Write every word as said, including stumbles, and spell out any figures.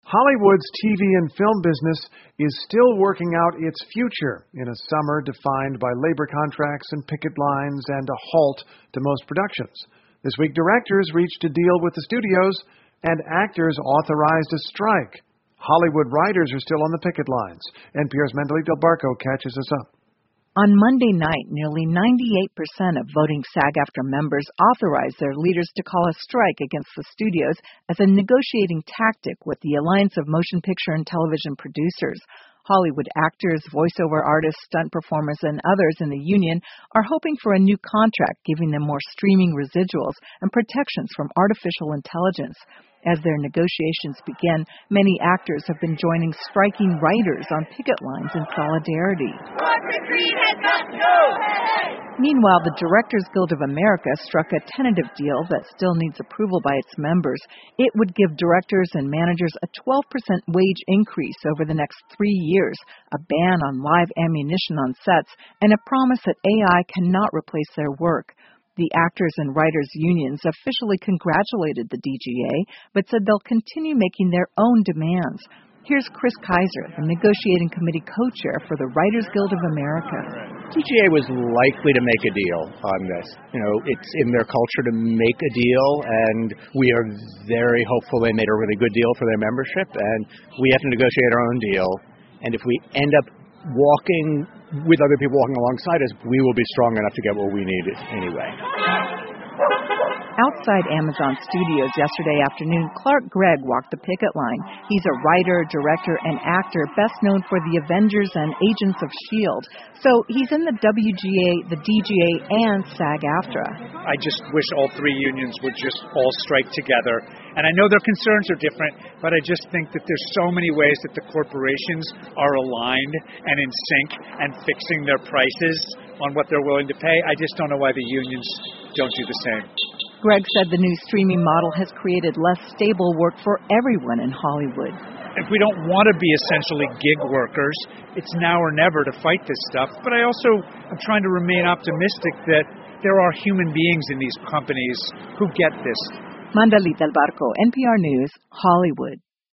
Hollywood's T V and film business is still working out its future in a summer defined by labor contracts and picket lines and a halt to most productions. This week, directors reached a deal with the studios, and actors authorized a strike. Hollywood writers are still on the picket lines. N P R's Mendeley Del Barco catches us up. On Monday night, nearly ninety-eight percent of voting SAG-AFTRA members authorized their leaders to call a strike against the studios as a negotiating tactic with the Alliance of Motion Picture and Television Producers. Hollywood actors, voiceover artists, stunt performers, and others in the union are hoping for a new contract giving them more streaming residuals and protections from artificial intelligence. As their negotiations begin, many actors have been joining striking writers on picket lines in solidarity. Meanwhile, the Directors Guild of America struck a tentative deal that still needs approval by its members. It would give directors and managers a twelve percent wage increase over the next three years, a ban on live ammunition on sets, and a promise that A I cannot replace their work. The Actors and Writers Unions officially congratulated the D G A, but said they'll continue making their own demands. Here's Chris Kaiser, the negotiating committee co-chair for the Writers Guild of America. D G A was likely to make a deal on this. You know, it's in their culture to make a deal, and we are very hopeful they made a really good deal for their membership, and we have to negotiate our own deal. And if we end up walking with other people walking alongside us, we will be strong enough to get what we need anyway. Outside Amazon Studios yesterday afternoon, Clark Gregg walked the picket line. He's a writer, director, and actor best known for The Avengers and Agents of S H I E L D. So he's in the W G A, the D G A, and SAG-AFTRA. I just wish all three unions would just all strike together. And I know their concerns are different, but I just think that there's so many ways that the corporations are aligned and in sync and fixing their prices on what they're willing to pay. I just don't know why the unions don't do the same. Gregg said the new streaming model has created less stable work for everyone in Hollywood. If we don't want to be essentially gig workers, it's now or never to fight this stuff. But I also am trying to remain optimistic that there are human beings in these companies who get this. Mendeley Del Barco, N P R News, Hollywood.